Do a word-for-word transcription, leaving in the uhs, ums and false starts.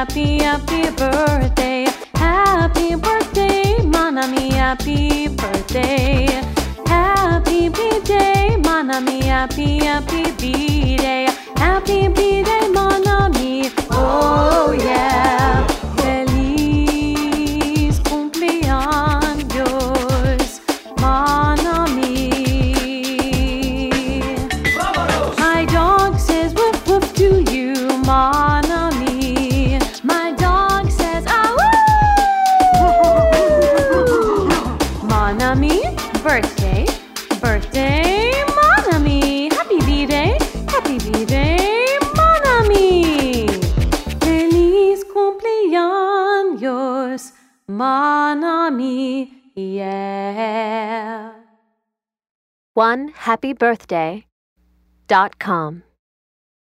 happy, happy birthday. Happy birthday, mon ami, happy birthday. Happy B-Day, mon ami, happy, happy B-Day. Happy B-Day, mon ami, oh yeah. Feliz cumpleaños, mon ami. My dog says woof woof to you, mon ami. My dog says ah woo. Mon ami, birthday, birthday, mon ami. Happy B-Day, happy B-Day, mon ami. Feliz cumpleaños, mon ami, yeah. one happy birthday dot com